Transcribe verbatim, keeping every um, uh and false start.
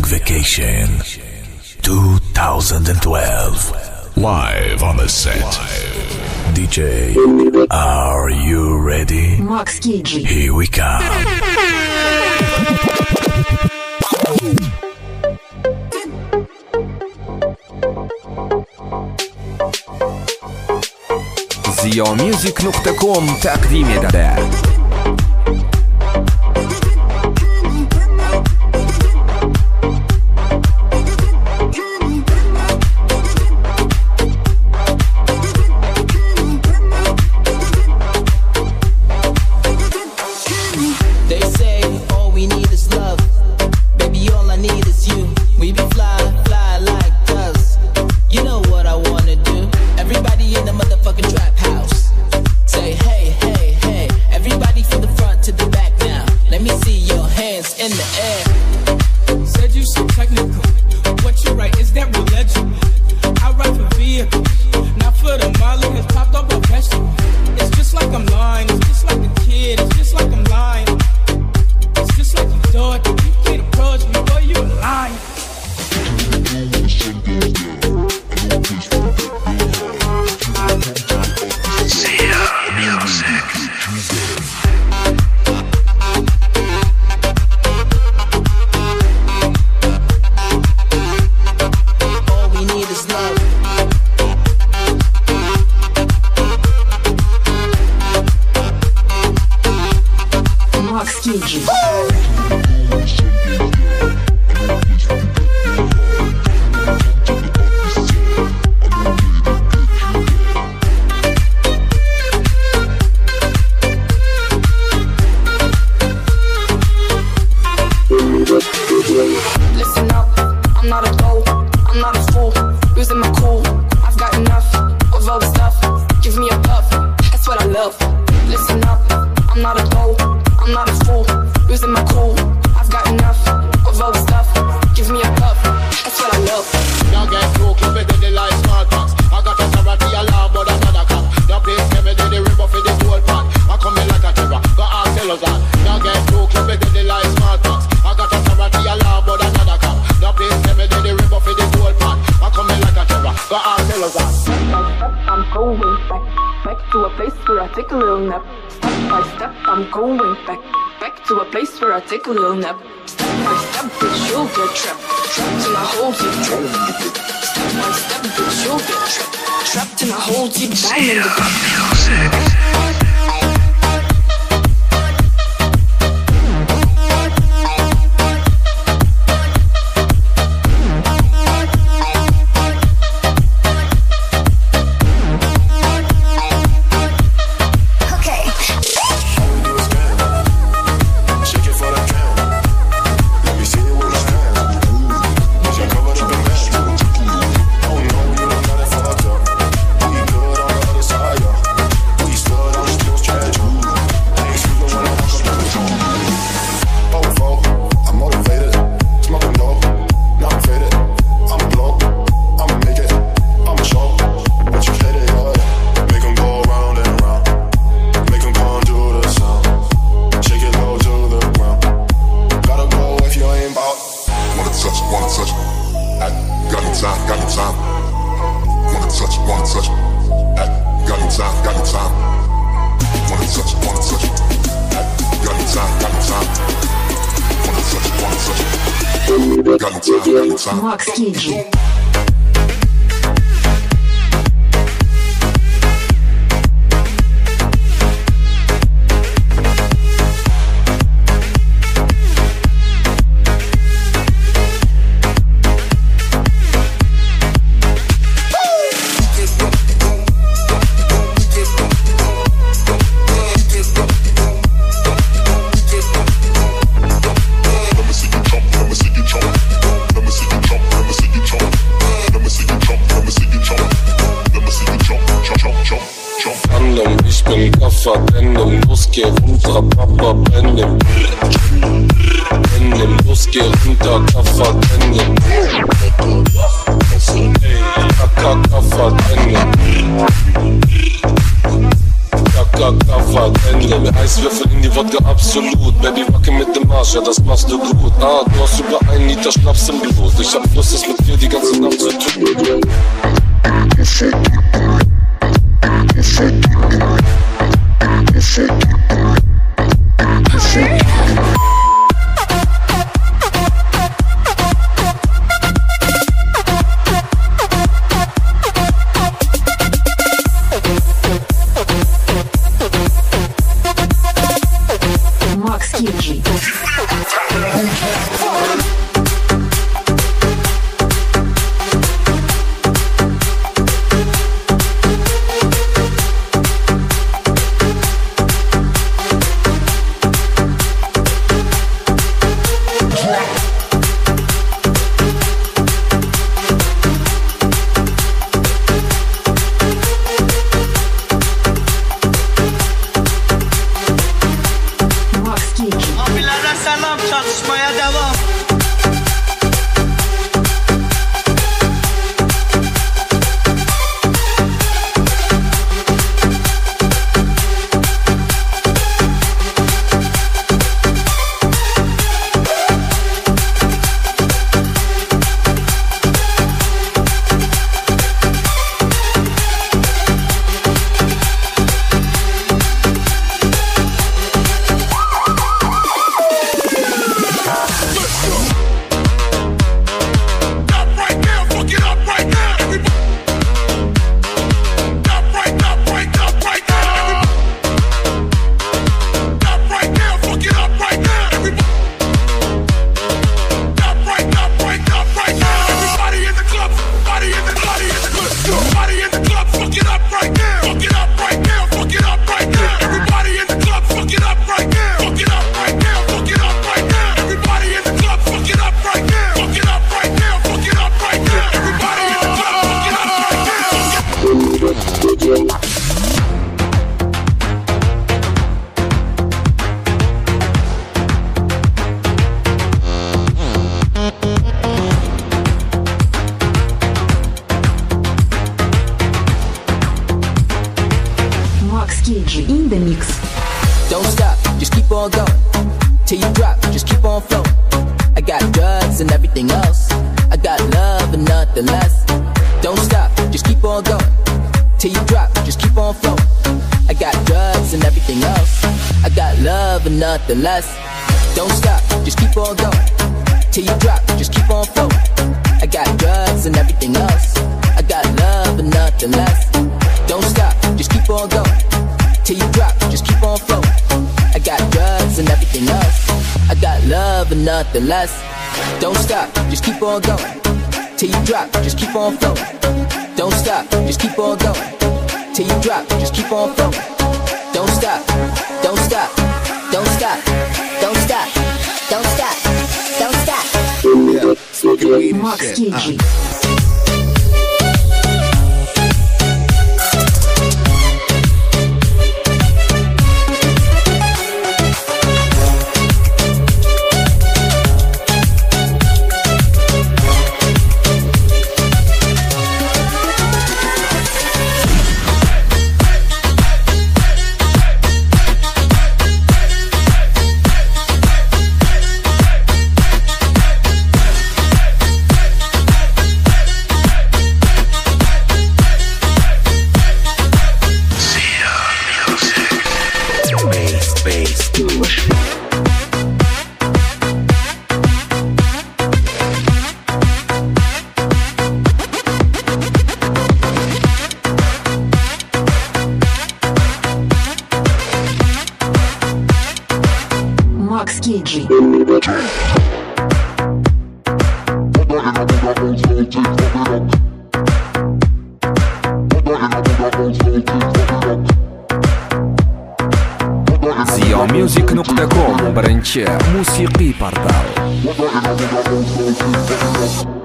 Vacation twenty twelve. Live on the set. D J, are you ready? Max Kidji. Here we come. زيوميوزك دوت كوم تقديم يدده. Take a little nap. Step by step, bitch, you'll get trapped. Trapped in a hole deep. Step by step, bitch, you'll get trapped. Trapped in a hole deep down in the back. Max Kidji. Verblendung, los geh runter, Papa blendem. Blendem, los geh runter, Kaffer blendem. Kaka Kaffer blendem. Kaka Gaffer, Bentley, Eiswürfel in die Wodka, absolut. Baby, wacke mit dem Arsch, ja, das machst du gut. Ah, du hast über einen Liter Schnaps im Blut. Ich hab Lust, es mit dir die ganze Nacht zu tun. Макс Киджи. Abilərə salam, çalışmaya devam. In the mix. Don't stop, just keep on going till you drop, just keep on flowing. I got drugs and everything else, I got love and nothing less. Don't stop, just keep on going till you drop, just keep on flowing. I got drugs and everything else, I got love and nothing less. Don't stop, just keep on going till you drop, just keep on flowing. I got drugs and everything else, I got love and nothing less. Don't stop, just keep on going till you drop, just keep on flowing. I got drugs and everything else, I got love and nothing less. Don't stop, just keep on going till you drop, just keep on flowing. Don't stop, just keep on going till you drop, just keep on flowing. Don't stop, don't stop, don't stop, don't stop, don't stop, don't stop. Yeah, smoking weed and Макс shit. Киджи. Макс Киджи. Music نقطة كوم برنشة موسيقي بارتال.